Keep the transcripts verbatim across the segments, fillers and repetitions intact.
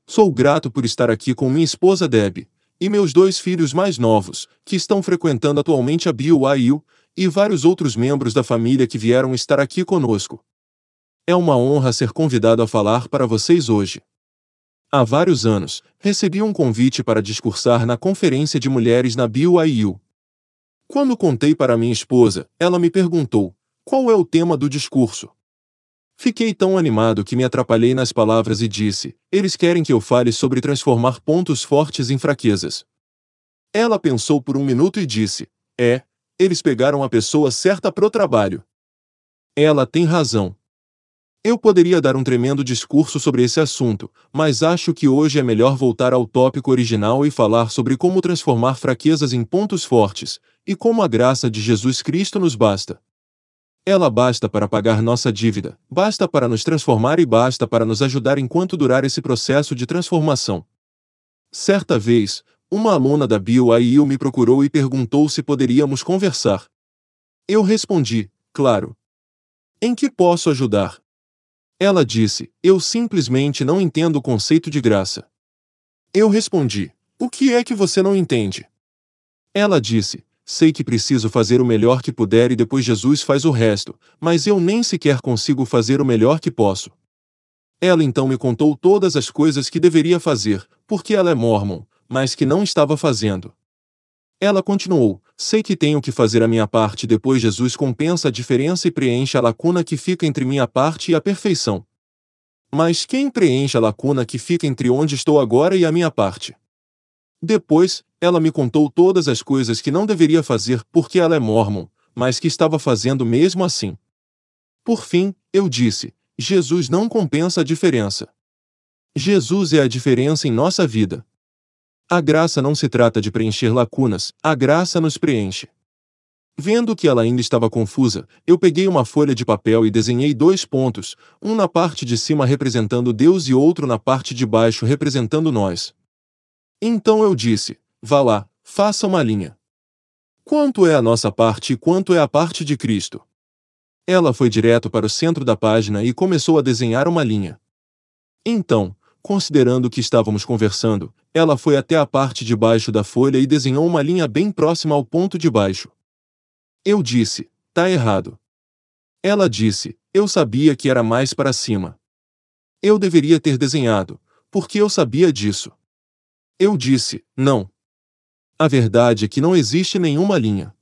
Sou grato por estar aqui com minha esposa Deb e meus dois filhos mais novos, que estão frequentando atualmente a B Y U, e vários outros membros da família que vieram estar aqui conosco. É uma honra ser convidado a falar para vocês hoje. Há vários anos, recebi um convite para discursar na Conferência de Mulheres na B Y U. Quando contei para minha esposa, ela me perguntou: qual é o tema do discurso? Fiquei tão animado que me atrapalhei nas palavras e disse: eles querem que eu fale sobre transformar pontos fortes em fraquezas. Ela pensou por um minuto e disse: é, eles pegaram a pessoa certa para o trabalho. Ela tem razão. Eu poderia dar um tremendo discurso sobre esse assunto, mas acho que hoje é melhor voltar ao tópico original e falar sobre como transformar fraquezas em pontos fortes, e como a graça de Jesus Cristo nos basta. Ela basta para pagar nossa dívida, basta para nos transformar e basta para nos ajudar enquanto durar esse processo de transformação. Certa vez, uma aluna da B Y U me procurou e perguntou se poderíamos conversar. Eu respondi: claro. Em que posso ajudar? Ela disse: eu simplesmente não entendo o conceito de graça. Eu respondi: o que é que você não entende? Ela disse: sei que preciso fazer o melhor que puder e depois Jesus faz o resto, mas eu nem sequer consigo fazer o melhor que posso. Ela então me contou todas as coisas que deveria fazer, porque ela é mórmon, mas que não estava fazendo. Ela continuou: sei que tenho que fazer a minha parte, depois Jesus compensa a diferença e preenche a lacuna que fica entre minha parte e a perfeição. Mas quem preenche a lacuna que fica entre onde estou agora e a minha parte? Depois, ela me contou todas as coisas que não deveria fazer porque ela é mórmon, mas que estava fazendo mesmo assim. Por fim, eu disse: Jesus não compensa a diferença. Jesus é a diferença em nossa vida. A graça não se trata de preencher lacunas, a graça nos preenche. Vendo que ela ainda estava confusa, eu peguei uma folha de papel e desenhei dois pontos, um na parte de cima representando Deus e outro na parte de baixo representando nós. Então eu disse: vá lá, faça uma linha. Quanto é a nossa parte e quanto é a parte de Cristo? Ela foi direto para o centro da página e começou a desenhar uma linha. Então, considerando que estávamos conversando, ela foi até a parte de baixo da folha e desenhou uma linha bem próxima ao ponto de baixo. Eu disse: tá errado. Ela disse: eu sabia que era mais para cima. Eu deveria ter desenhado, porque eu sabia disso. Eu disse: não. A verdade é que não existe nenhuma linha.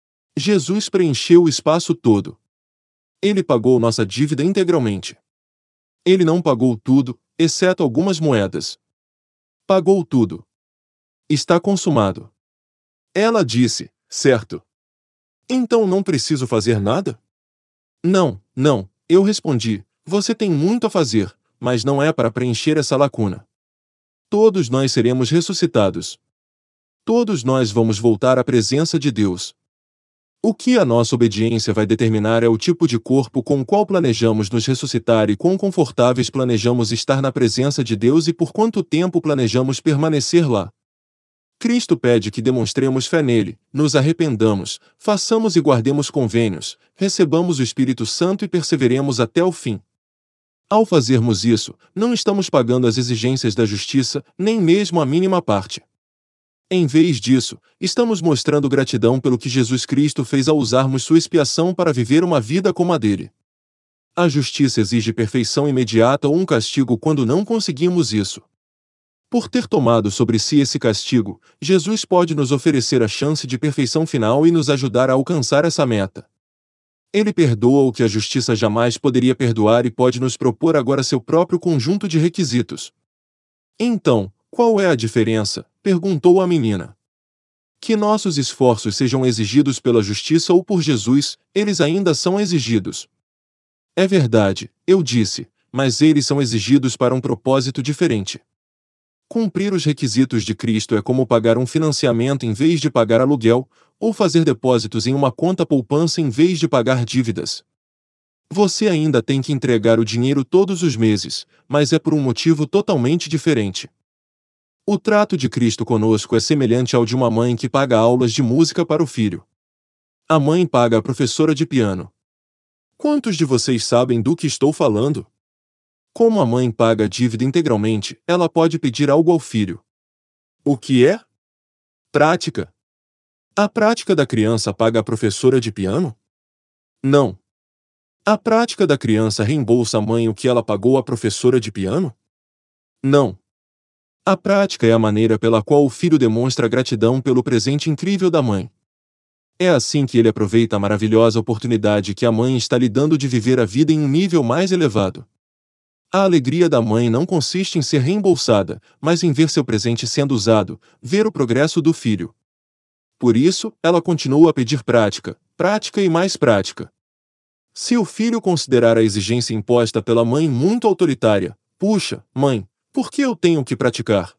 Jesus preencheu o espaço todo. Ele pagou nossa dívida integralmente. Ele não pagou tudo, exceto algumas moedas. Pagou tudo. Está consumado. Ela disse: certo. Então não preciso fazer nada? Não, não, eu respondi: você tem muito a fazer, mas não é para preencher essa lacuna. Todos nós seremos ressuscitados. Todos nós vamos voltar à presença de Deus. O que a nossa obediência vai determinar é o tipo de corpo com o qual planejamos nos ressuscitar e quão confortáveis planejamos estar na presença de Deus e por quanto tempo planejamos permanecer lá. Cristo pede que demonstremos fé nele, nos arrependamos, façamos e guardemos convênios, recebamos o Espírito Santo e perseveremos até o fim. Ao fazermos isso, não estamos pagando as exigências da justiça, nem mesmo a mínima parte. Em vez disso, estamos mostrando gratidão pelo que Jesus Cristo fez ao usarmos sua expiação para viver uma vida como a dele. A justiça exige perfeição imediata ou um castigo quando não conseguimos isso. Por ter tomado sobre si esse castigo, Jesus pode nos oferecer a chance de perfeição final e nos ajudar a alcançar essa meta. Ele perdoa o que a justiça jamais poderia perdoar e pode nos propor agora seu próprio conjunto de requisitos. Então, qual é a diferença? Perguntou a menina. Que nossos esforços sejam exigidos pela justiça ou por Jesus, eles ainda são exigidos. É verdade, eu disse, mas eles são exigidos para um propósito diferente. Cumprir os requisitos de Cristo é como pagar um financiamento em vez de pagar aluguel, ou fazer depósitos em uma conta poupança em vez de pagar dívidas. Você ainda tem que entregar o dinheiro todos os meses, mas é por um motivo totalmente diferente. O trato de Cristo conosco é semelhante ao de uma mãe que paga aulas de música para o filho. A mãe paga a professora de piano. Quantos de vocês sabem do que estou falando? Como a mãe paga a dívida integralmente, ela pode pedir algo ao filho. O que é? Prática. A prática da criança paga a professora de piano? Não. A prática da criança reembolsa a mãe o que ela pagou à professora de piano? Não. A prática é a maneira pela qual o filho demonstra gratidão pelo presente incrível da mãe. É assim que ele aproveita a maravilhosa oportunidade que a mãe está lhe dando de viver a vida em um nível mais elevado. A alegria da mãe não consiste em ser reembolsada, mas em ver seu presente sendo usado, ver o progresso do filho. Por isso, ela continua a pedir prática, prática e mais prática. Se o filho considerar a exigência imposta pela mãe muito autoritária, puxa, mãe, por que eu tenho que praticar?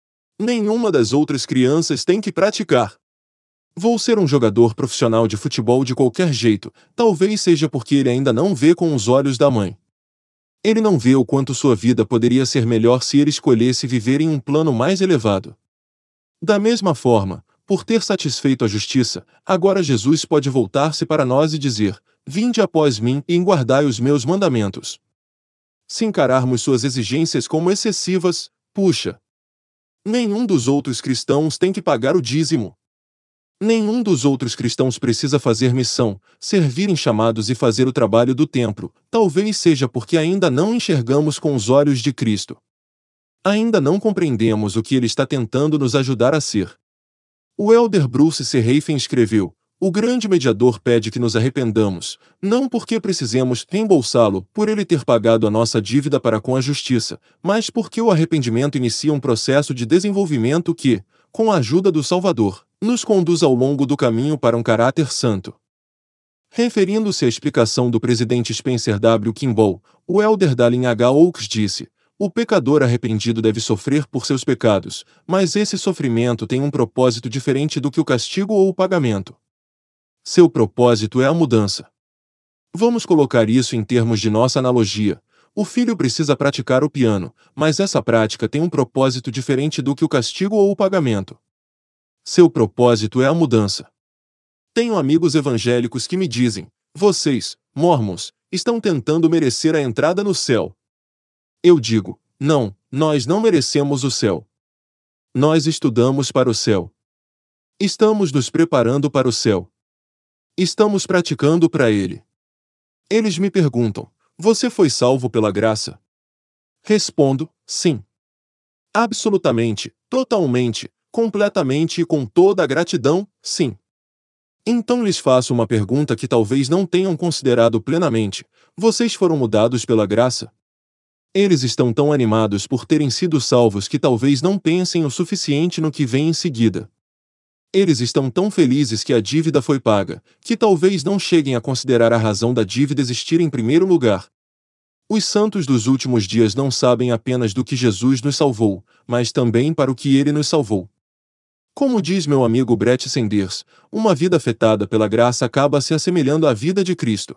Nenhuma das outras crianças tem que praticar. Vou ser um jogador profissional de futebol de qualquer jeito, talvez seja porque ele ainda não vê com os olhos da mãe. Ele não vê o quanto sua vida poderia ser melhor se ele escolhesse viver em um plano mais elevado. Da mesma forma, por ter satisfeito a justiça, agora Jesus pode voltar-se para nós e dizer: vinde após mim e guardai os meus mandamentos. Se encararmos suas exigências como excessivas, puxa! Nenhum dos outros cristãos tem que pagar o dízimo. Nenhum dos outros cristãos precisa fazer missão, servir em chamados e fazer o trabalho do templo, talvez seja porque ainda não enxergamos com os olhos de Cristo. Ainda não compreendemos o que ele está tentando nos ajudar a ser. O elder Bruce C. Reifen escreveu: o grande mediador pede que nos arrependamos, não porque precisemos reembolsá-lo por ele ter pagado a nossa dívida para com a justiça, mas porque o arrependimento inicia um processo de desenvolvimento que, com a ajuda do Salvador, nos conduz ao longo do caminho para um caráter santo. Referindo-se à explicação do presidente Spencer W. Kimball, o elder Dallin H. Oaks disse: o pecador arrependido deve sofrer por seus pecados, mas esse sofrimento tem um propósito diferente do que o castigo ou o pagamento. Seu propósito é a mudança. Vamos colocar isso em termos de nossa analogia. O filho precisa praticar o piano, mas essa prática tem um propósito diferente do que o castigo ou o pagamento. Seu propósito é a mudança. Tenho amigos evangélicos que me dizem: vocês, mormons, estão tentando merecer a entrada no céu. Eu digo: não, nós não merecemos o céu. Nós estudamos para o céu. Estamos nos preparando para o céu. Estamos praticando para ele. Eles me perguntam: você foi salvo pela graça? Respondo: sim. Absolutamente, totalmente, completamente e com toda a gratidão, sim. Então lhes faço uma pergunta que talvez não tenham considerado plenamente: vocês foram mudados pela graça? Eles estão tão animados por terem sido salvos que talvez não pensem o suficiente no que vem em seguida. Eles estão tão felizes que a dívida foi paga, que talvez não cheguem a considerar a razão da dívida existir em primeiro lugar. Os santos dos últimos dias não sabem apenas do que Jesus nos salvou, mas também para o que ele nos salvou. Como diz meu amigo Brett Sanders, uma vida afetada pela graça acaba se assemelhando à vida de Cristo.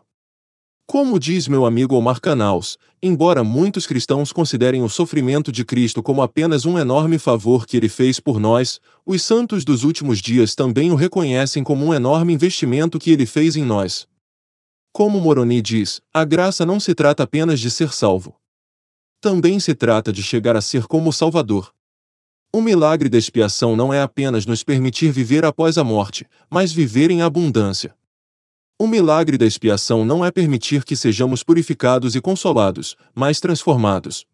Como diz meu amigo Omar Canals, embora muitos cristãos considerem o sofrimento de Cristo como apenas um enorme favor que ele fez por nós, os santos dos últimos dias também o reconhecem como um enorme investimento que ele fez em nós. Como Moroni diz, a graça não se trata apenas de ser salvo. Também se trata de chegar a ser como o Salvador. O milagre da expiação não é apenas nos permitir viver após a morte, mas viver em abundância. O milagre da expiação não é permitir que sejamos purificados e consolados, mas transformados.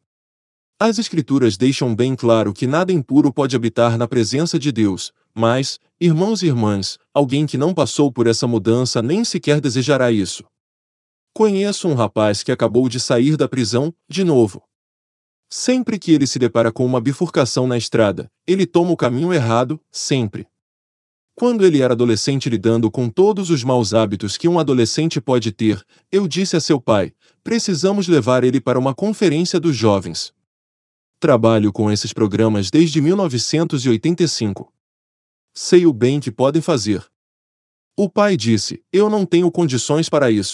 As Escrituras deixam bem claro que nada impuro pode habitar na presença de Deus, mas, irmãos e irmãs, alguém que não passou por essa mudança nem sequer desejará isso. Conheço um rapaz que acabou de sair da prisão, de novo. Sempre que ele se depara com uma bifurcação na estrada, ele toma o caminho errado, sempre. Quando ele era adolescente lidando com todos os maus hábitos que um adolescente pode ter, eu disse a seu pai: precisamos levar ele para uma conferência dos jovens. Trabalho com esses programas desde mil novecentos e oitenta e cinco. Sei o bem que podem fazer. O pai disse: eu não tenho condições para isso.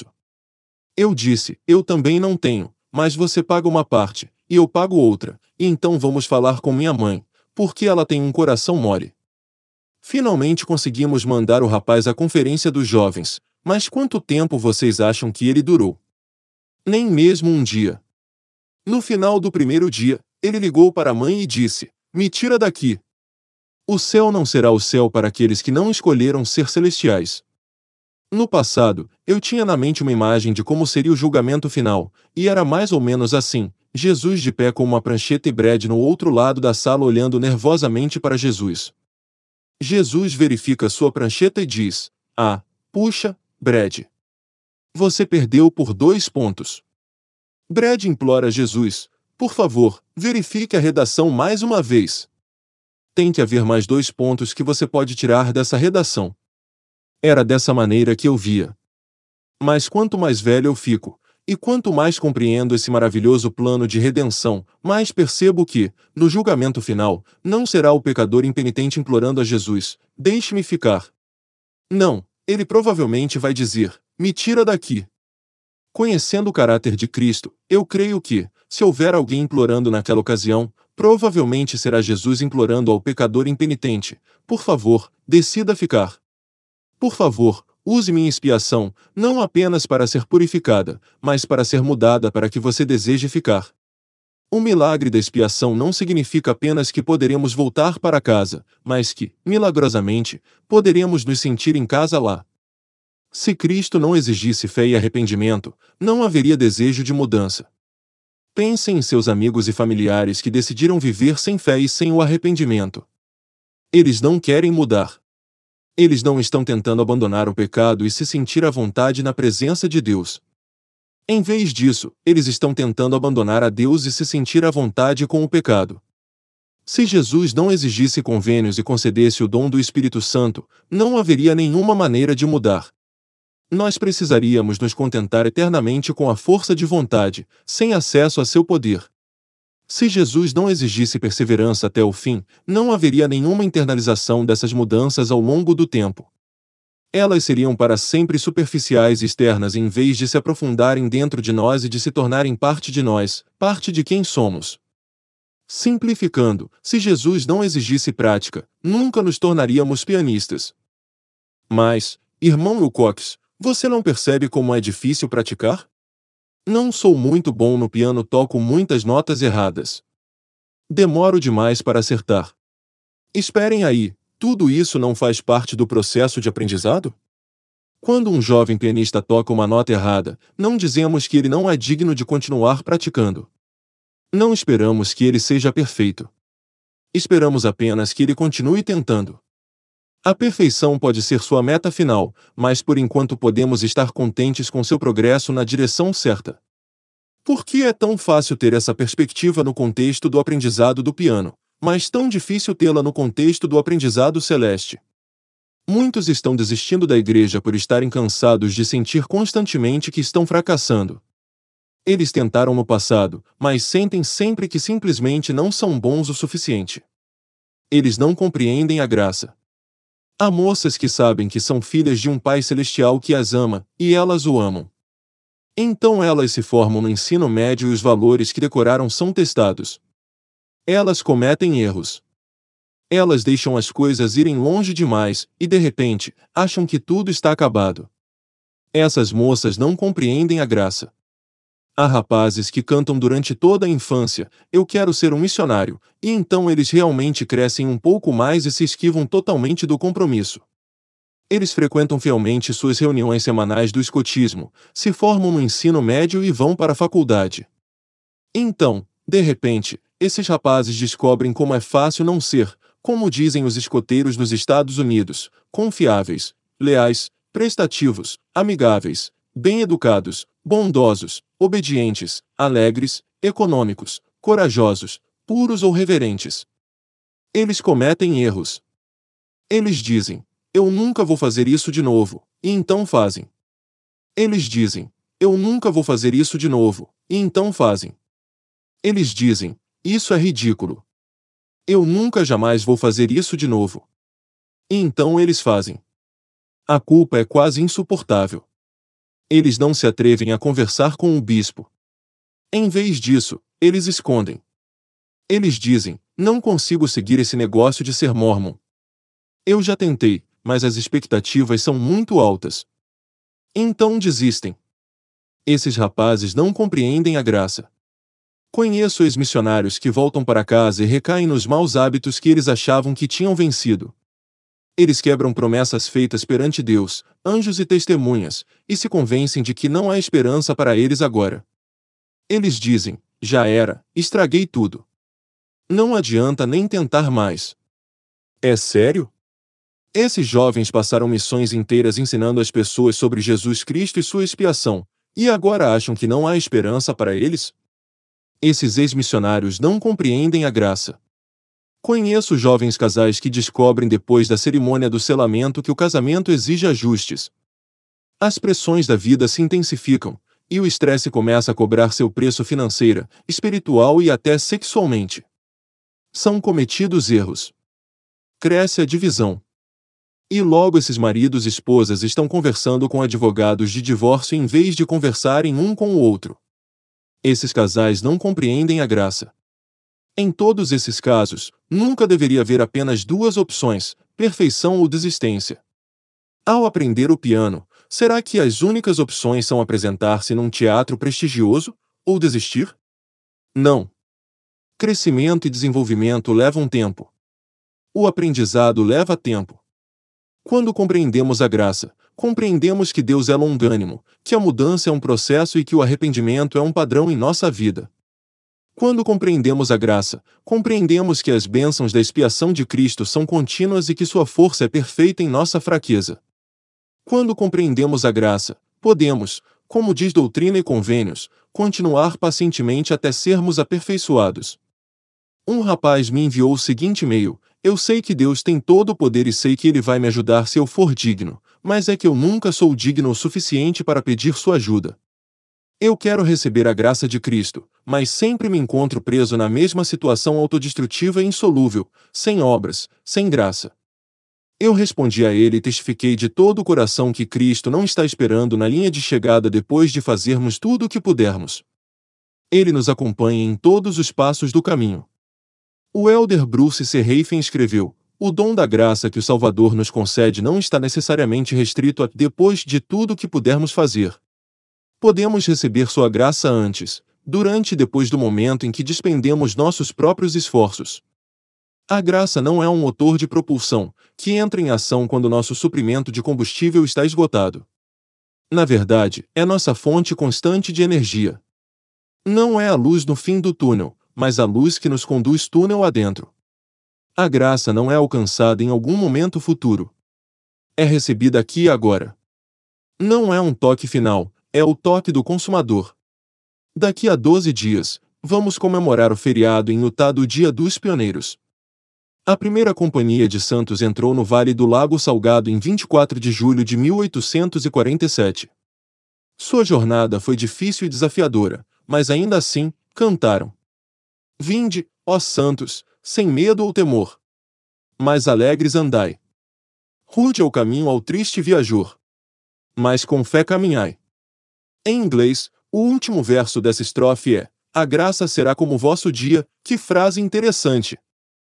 Eu disse: eu também não tenho, mas você paga uma parte, e eu pago outra, e então vamos falar com minha mãe, porque ela tem um coração mole. Finalmente conseguimos mandar o rapaz à conferência dos jovens, mas quanto tempo vocês acham que ele durou? Nem mesmo um dia. No final do primeiro dia, ele ligou para a mãe e disse: "Me tira daqui. O céu não será o céu para aqueles que não escolheram ser celestiais." No passado, eu tinha na mente uma imagem de como seria o julgamento final, e era mais ou menos assim: Jesus de pé com uma prancheta e Brad no outro lado da sala olhando nervosamente para Jesus. Jesus verifica sua prancheta e diz: "Ah, puxa, Brad. Você perdeu por dois pontos." Brad implora a Jesus: "Por favor, verifique a redação mais uma vez. Tem que haver mais dois pontos que você pode tirar dessa redação." Era dessa maneira que eu via. Mas quanto mais velho eu fico, e quanto mais compreendo esse maravilhoso plano de redenção, mais percebo que, no julgamento final, não será o pecador impenitente implorando a Jesus: "Deixe-me ficar." Não, ele provavelmente vai dizer: "Me tira daqui." Conhecendo o caráter de Cristo, eu creio que, se houver alguém implorando naquela ocasião, provavelmente será Jesus implorando ao pecador impenitente: "Por favor, decida ficar. Por favor, use minha expiação, não apenas para ser purificada, mas para ser mudada para que você deseje ficar." O milagre da expiação não significa apenas que poderemos voltar para casa, mas que, milagrosamente, poderemos nos sentir em casa lá. Se Cristo não exigisse fé e arrependimento, não haveria desejo de mudança. Pensem em seus amigos e familiares que decidiram viver sem fé e sem o arrependimento. Eles não querem mudar. Eles não estão tentando abandonar o pecado e se sentir à vontade na presença de Deus. Em vez disso, eles estão tentando abandonar a Deus e se sentir à vontade com o pecado. Se Jesus não exigisse convênios e concedesse o dom do Espírito Santo, não haveria nenhuma maneira de mudar. Nós precisaríamos nos contentar eternamente com a força de vontade, sem acesso a seu poder. Se Jesus não exigisse perseverança até o fim, não haveria nenhuma internalização dessas mudanças ao longo do tempo. Elas seriam para sempre superficiais e externas em vez de se aprofundarem dentro de nós e de se tornarem parte de nós, parte de quem somos. Simplificando, se Jesus não exigisse prática, nunca nos tornaríamos pianistas. Mas, irmão Wilcox, você não percebe como é difícil praticar? Não sou muito bom no piano, toco muitas notas erradas. Demoro demais para acertar. Esperem aí, tudo isso não faz parte do processo de aprendizado? Quando um jovem pianista toca uma nota errada, não dizemos que ele não é digno de continuar praticando. Não esperamos que ele seja perfeito. Esperamos apenas que ele continue tentando. A perfeição pode ser sua meta final, mas por enquanto podemos estar contentes com seu progresso na direção certa. Por que é tão fácil ter essa perspectiva no contexto do aprendizado do piano, mas tão difícil tê-la no contexto do aprendizado celeste? Muitos estão desistindo da igreja por estarem cansados de sentir constantemente que estão fracassando. Eles tentaram no passado, mas sentem sempre que simplesmente não são bons o suficiente. Eles não compreendem a graça. Há moças que sabem que são filhas de um Pai Celestial que as ama, e elas o amam. Então elas se formam no ensino médio e os valores que decoraram são testados. Elas cometem erros. Elas deixam as coisas irem longe demais, e de repente, acham que tudo está acabado. Essas moças não compreendem a graça. Há rapazes que cantam durante toda a infância: "Eu quero ser um missionário", e então eles realmente crescem um pouco mais e se esquivam totalmente do compromisso. Eles frequentam fielmente suas reuniões semanais do escotismo, se formam no ensino médio e vão para a faculdade. Então, de repente, esses rapazes descobrem como é fácil não ser, como dizem os escoteiros nos Estados Unidos, confiáveis, leais, prestativos, amigáveis, bem-educados, bondosos, obedientes, alegres, econômicos, corajosos, puros ou reverentes. Eles cometem erros. Eles dizem: "Eu nunca vou fazer isso de novo", e então fazem. Eles dizem: "Eu nunca vou fazer isso de novo", e então fazem. Eles dizem: "Isso é ridículo. Eu nunca jamais vou fazer isso de novo". E então eles fazem. A culpa é quase insuportável. Eles não se atrevem a conversar com o bispo. Em vez disso, eles escondem. Eles dizem: "Não consigo seguir esse negócio de ser mórmon. Eu já tentei, mas as expectativas são muito altas". Então desistem. Esses rapazes não compreendem a graça. Conheço ex-missionários que voltam para casa e recaem nos maus hábitos que eles achavam que tinham vencido. Eles quebram promessas feitas perante Deus, anjos e testemunhas, e se convencem de que não há esperança para eles agora. Eles dizem: já era, estraguei tudo. Não adianta nem tentar mais. É sério? Esses jovens passaram missões inteiras ensinando as pessoas sobre Jesus Cristo e sua expiação, e agora acham que não há esperança para eles? Esses ex-missionários não compreendem a graça. Conheço jovens casais que descobrem depois da cerimônia do selamento que o casamento exige ajustes. As pressões da vida se intensificam, e o estresse começa a cobrar seu preço financeiro, espiritual e até sexualmente. São cometidos erros. Cresce a divisão. E logo esses maridos e esposas estão conversando com advogados de divórcio em vez de conversarem um com o outro. Esses casais não compreendem a graça. Em todos esses casos, nunca deveria haver apenas duas opções: perfeição ou desistência. Ao aprender o piano, será que as únicas opções são apresentar-se num teatro prestigioso, ou desistir? Não. Crescimento e desenvolvimento levam tempo. O aprendizado leva tempo. Quando compreendemos a graça, compreendemos que Deus é longânimo, que a mudança é um processo e que o arrependimento é um padrão em nossa vida. Quando compreendemos a graça, compreendemos que as bênçãos da expiação de Cristo são contínuas e que sua força é perfeita em nossa fraqueza. Quando compreendemos a graça, podemos, como diz Doutrina e Convênios, continuar pacientemente até sermos aperfeiçoados. Um rapaz me enviou o seguinte e-mail: eu sei que Deus tem todo o poder e sei que Ele vai me ajudar se eu for digno, mas é que eu nunca sou digno o suficiente para pedir sua ajuda. Eu quero receber a graça de Cristo, mas sempre me encontro preso na mesma situação autodestrutiva e insolúvel, sem obras, sem graça. Eu respondi a ele e testifiquei de todo o coração que Cristo não está esperando na linha de chegada depois de fazermos tudo o que pudermos. Ele nos acompanha em todos os passos do caminho. O elder Bruce C. Reifen escreveu: o dom da graça que o Salvador nos concede não está necessariamente restrito a depois de tudo o que pudermos fazer. Podemos receber sua graça antes, durante e depois do momento em que despendemos nossos próprios esforços. A graça não é um motor de propulsão, que entra em ação quando nosso suprimento de combustível está esgotado. Na verdade, é nossa fonte constante de energia. Não é a luz no fim do túnel, mas a luz que nos conduz túnel adentro. A graça não é alcançada em algum momento futuro. É recebida aqui e agora. Não é um toque final, é o toque do consumador. Daqui a doze dias, vamos comemorar o feriado em Utah do Dia dos Pioneiros. A primeira companhia de Santos entrou no Vale do Lago Salgado em vinte e quatro de julho de mil oitocentos e quarenta e sete. Sua jornada foi difícil e desafiadora, mas ainda assim, cantaram: vinde, ó Santos, sem medo ou temor. Mais alegres andai. Rude é o caminho ao triste viajor, mas com fé caminhai. Em inglês, o último verso dessa estrofe é: a graça será como o vosso dia. Que frase interessante!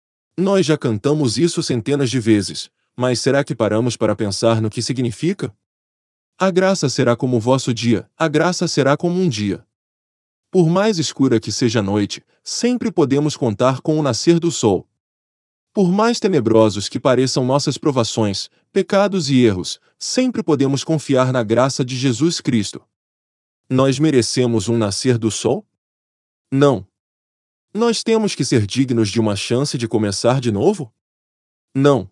Nós já cantamos isso centenas de vezes, mas será que paramos para pensar no que significa? A graça será como o vosso dia, a graça será como um dia. Por mais escura que seja a noite, sempre podemos contar com o nascer do sol. Por mais tenebrosos que pareçam nossas provações, pecados e erros, sempre podemos confiar na graça de Jesus Cristo. Nós merecemos um nascer do sol? Não. Nós temos que ser dignos de uma chance de começar de novo? Não.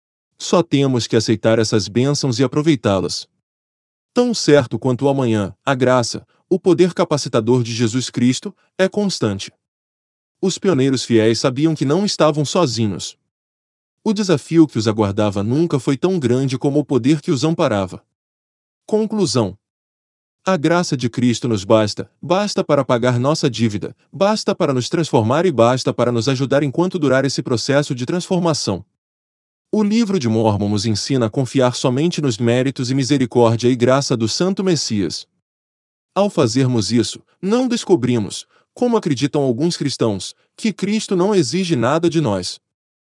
Só temos que aceitar essas bênçãos e aproveitá-las. Tão certo quanto o amanhã, a graça, o poder capacitador de Jesus Cristo, é constante. Os pioneiros fiéis sabiam que não estavam sozinhos. O desafio que os aguardava nunca foi tão grande como o poder que os amparava. Conclusão: a graça de Cristo nos basta, basta para pagar nossa dívida, basta para nos transformar e basta para nos ajudar enquanto durar esse processo de transformação. O livro de Mórmon nos ensina a confiar somente nos méritos e misericórdia e graça do Santo Messias. Ao fazermos isso, não descobrimos, como acreditam alguns cristãos, que Cristo não exige nada de nós.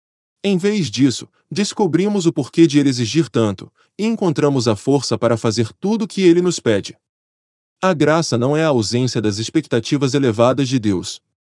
Em vez disso, descobrimos o porquê de Ele exigir tanto, e encontramos a força para fazer tudo o que Ele nos pede. A graça não é a ausência das expectativas elevadas de Deus.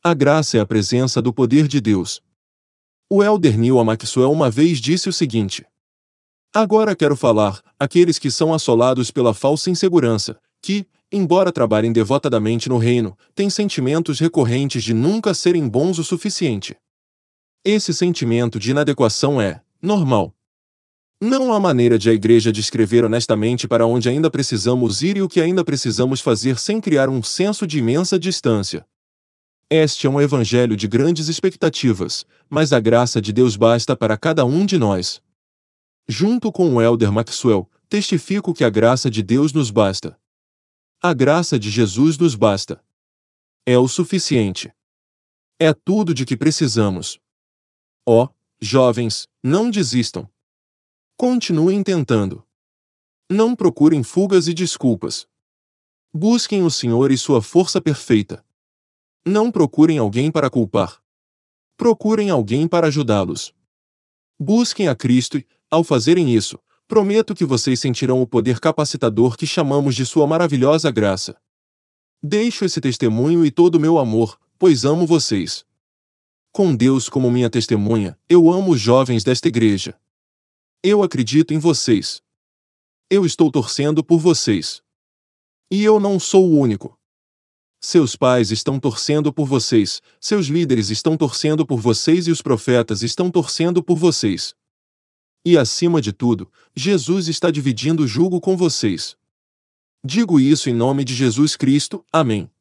A graça é a presença do poder de Deus. O elder Neil A. Maxwell uma vez disse o seguinte: agora quero falar, aqueles que são assolados pela falsa insegurança, que, embora trabalhem devotadamente no reino, têm sentimentos recorrentes de nunca serem bons o suficiente. Esse sentimento de inadequação é normal. Não há maneira de a igreja descrever honestamente para onde ainda precisamos ir e o que ainda precisamos fazer sem criar um senso de imensa distância. Este é um evangelho de grandes expectativas, mas a graça de Deus basta para cada um de nós. Junto com o elder Maxwell, testifico que a graça de Deus nos basta. A graça de Jesus nos basta. É o suficiente. É tudo de que precisamos. Ó, oh, jovens, não desistam. Continuem tentando. Não procurem fugas e desculpas. Busquem o Senhor e sua força perfeita. Não procurem alguém para culpar. Procurem alguém para ajudá-los. Busquem a Cristo e, ao fazerem isso, prometo que vocês sentirão o poder capacitador que chamamos de sua maravilhosa graça. Deixo esse testemunho e todo o meu amor, pois amo vocês. Com Deus como minha testemunha, eu amo os jovens desta igreja. Eu acredito em vocês. Eu estou torcendo por vocês. E eu não sou o único. Seus pais estão torcendo por vocês, seus líderes estão torcendo por vocês e os profetas estão torcendo por vocês. E acima de tudo, Jesus está dividindo o jugo com vocês. Digo isso em nome de Jesus Cristo, amém.